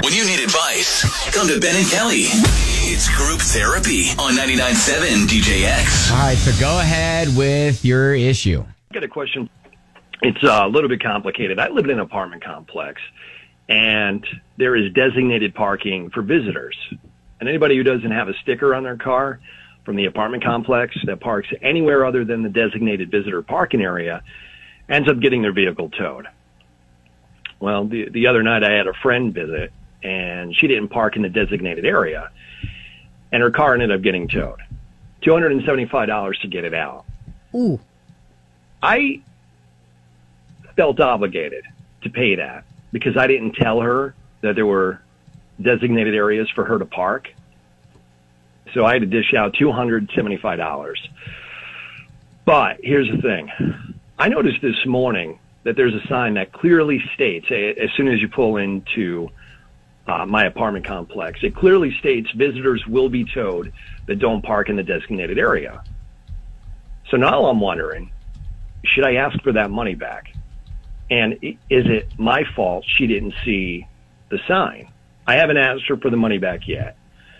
When you need advice, come to Ben and Kelly. It's Group Therapy on 99.7 DJX. All right, so go ahead with your issue. I got a question. It's a little bit complicated. I live in an apartment complex, and there is designated parking for visitors. And anybody who doesn't have a sticker on their car from the apartment complex that parks anywhere other than the designated visitor parking area ends up getting their vehicle towed. Well, the other night I had a friend visit, and she didn't park in the designated area, and her car ended up getting towed. $275 to get it out. Ooh. I felt obligated to pay that because I didn't tell her that there were designated areas for her to park. So I had to dish out $275. But here's the thing. I noticed this morning that there's a sign that clearly states, as soon as you pull into my apartment complex, it clearly states visitors will be towed that don't park in the designated area. So now I'm wondering, should I ask for that money back? And is it my fault she didn't see the sign? I haven't asked her for the money back yet.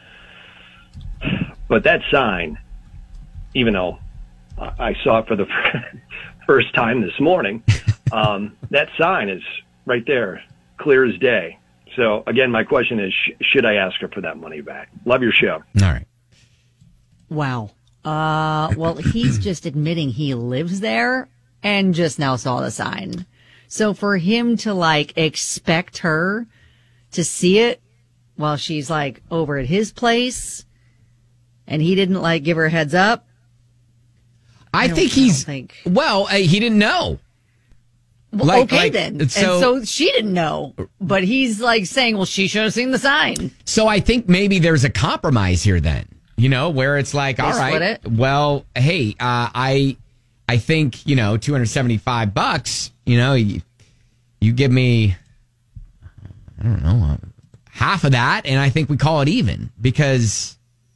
But that sign, even though I saw it for the first time this morning, that sign is right there, clear as day. So, again, my question is, should I ask her for that money back? Love your show. All right. Wow. Well, he's just admitting he lives there and just now saw the sign. So for him to, expect her to see it while she's, over at his place and he didn't, give her a heads up. I think he didn't know. Well, then. And so she didn't know. But he's saying, well, she should have seen the sign. So I think maybe there's a compromise here then, where it's all right. Well, hey, I think, $275, you give me, I don't know, half of that. And I think we call it even because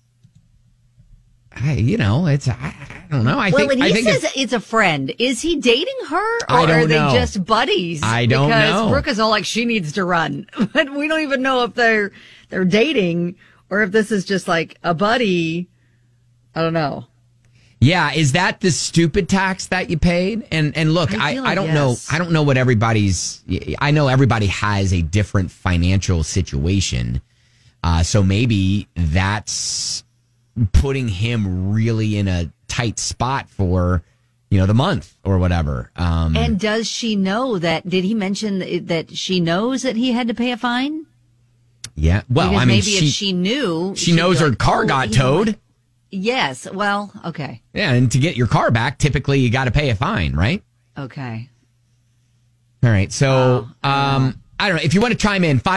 I don't know. I think he says it's a friend. Is he dating her, or I don't are they know. just buddies? I don't know. Because Brooke is all she needs to run, but we don't even know if they're dating or if this is just a buddy. I don't know. Yeah, is that the stupid tax that you paid? And look, I don't know. I don't know what I know everybody has a different financial situation, so maybe that's putting him really in a tight spot for, the month or whatever. And does she know that? Did he mention that she knows that he had to pay a fine? Yeah. Well, because maybe if she knew, she knows her car got towed. Yes. Well, okay. Yeah. And to get your car back, typically you got to pay a fine, right? Okay. All right. So, I don't know. If you want to chime in,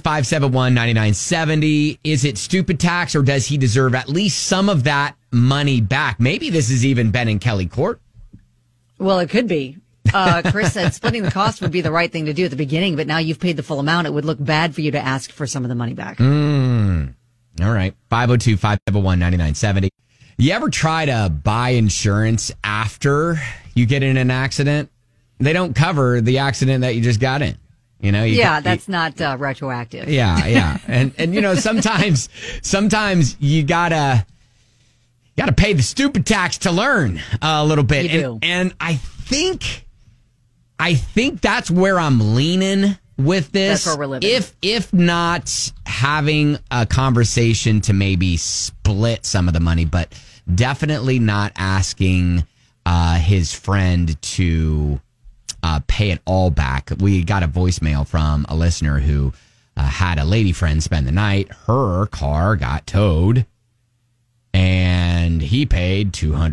502-571-9970. Is it stupid tax or does he deserve at least some of that money back? Maybe this is even Ben and Kelly court. Well, it could be. Chris said splitting the cost would be the right thing to do at the beginning, but now you've paid the full amount. It would look bad for you to ask for some of the money back. All right. 502-571-9970. You ever try to buy insurance after you get in an accident? They don't cover the accident that you just got in. That's not retroactive. Yeah. And sometimes you gotta pay the stupid tax to learn a little bit. You do. And I think that's where I'm leaning with this. That's where we're living. If not having a conversation to maybe split some of the money, but definitely not asking his friend to pay it all back. We got a voicemail from a listener who had a lady friend spend the night. Her car got towed, and he paid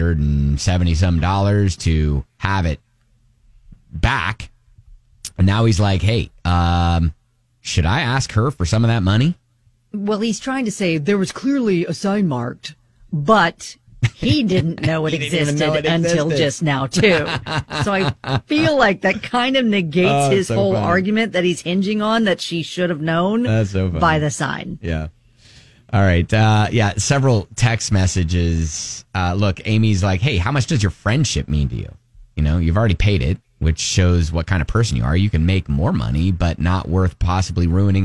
$270 to have it back. And now he's like, hey, should I ask her for some of that money? Well, he's trying to say there was clearly a sign marked, but he didn't know it existed until just now, too. So I feel like that kind of negates his whole argument that he's hinging on, that she should have known by the sign. Yeah. All right. Several text messages. Look, Amy's like, hey, how much does your friendship mean to you? You've already paid it, which shows what kind of person you are. You can make more money, but not worth possibly ruining a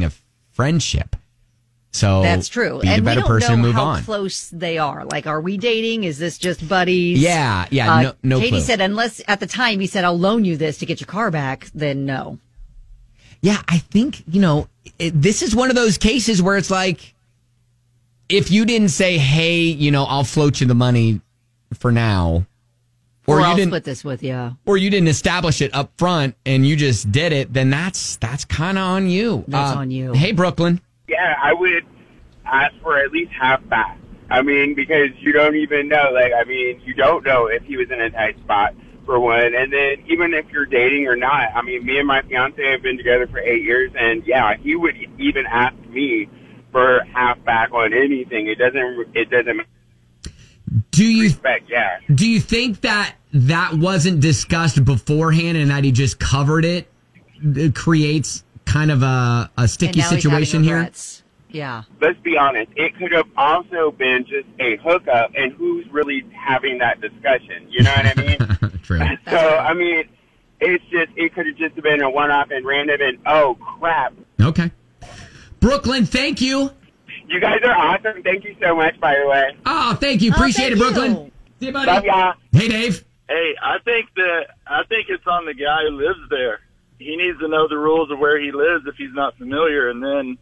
friendship. So That's true. Be And the better we don't person know and move how on. close they are. Like, are we dating? Is this just buddies? Yeah, no Katie clue. said, unless at the time he said, I'll loan you this to get your car back, then no. Yeah, I think, this is one of those cases where it's like, if you didn't say, hey, I'll float you the money for now, Or you I'll didn't, split this with you. or you didn't establish it up front and you just did it, then that's kind of on you. That's on you. Hey, Brooklyn. Yeah, I would ask for at least half back. I mean, because you don't even know. You don't know if he was in a tight spot, for one. And then even if you're dating or not, I mean, me and my fiance have been together for 8 years, and yeah, he would even ask me for half back on anything. It doesn't Do you respect, yeah. Do you think that wasn't discussed beforehand and that he just covered it? It creates kind of a sticky And now he's situation having here. regrets. Yeah. Let's be honest. It could have also been just a hookup, and who's really having that discussion? You know what I mean? True. So, I mean, it could have just been a one-off and random, and oh, crap. Okay. Brooklyn, thank you. You guys are awesome. Thank you so much, by the way. Oh, thank you. Appreciate it, thank Brooklyn. you. See you, buddy. Love y'all. Hey, Dave. Hey, I think it's on the guy who lives there. He needs to know the rules of where he lives if he's not familiar, and then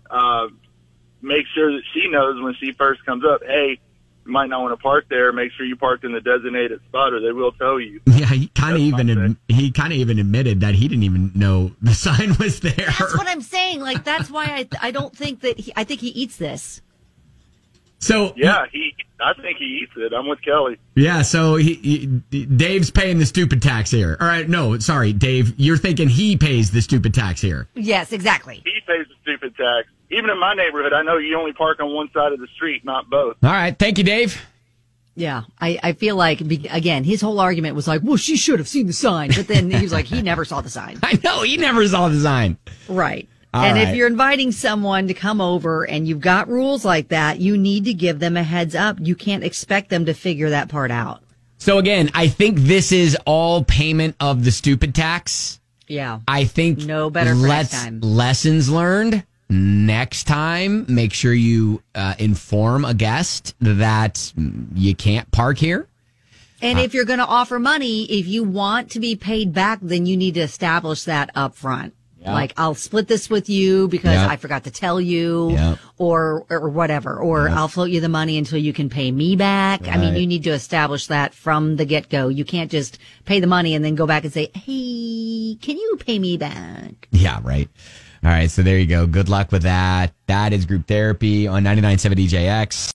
make sure that she knows when she first comes up, hey, you might not want to park there. Make sure you park in the designated spot, or they will tow you. Yeah, he kind of even admitted that he didn't even know the sign was there. That's what I'm saying. Like, that's why I don't think that I think he eats this. So Yeah, I think he eats it. I'm with Kelly. yeah, so Dave's paying the stupid tax here. All right, no, sorry, Dave, you're thinking he pays the stupid tax here. Yes, exactly. He pays the stupid tax. Even in my neighborhood, I know you only park on one side of the street, not both. All right, thank you, Dave. Yeah, I feel like, again, his whole argument was like, well, she should have seen the sign. But then he was like, he never saw the sign. I know, he never saw the sign. Right. All and right. if you're inviting someone to come over and you've got rules like that, you need to give them a heads up. You can't expect them to figure that part out. So again, I think this is all payment of the stupid tax. Yeah. I think No better for next time. Lessons learned. Next time, make sure you inform a guest that you can't park here. And if you're going to offer money, if you want to be paid back, then you need to establish that up front. Yeah. Like, I'll split this with you because Yeah. I forgot to tell you, Yeah. or whatever, or I'll float you the money until you can pay me back. I mean, Right. you need to establish that from the get-go. You can't just pay the money and then go back and say, hey, can you pay me back? Yeah, right. All right, so there you go. Good luck with that. That is Group Therapy on 99.7 DJX.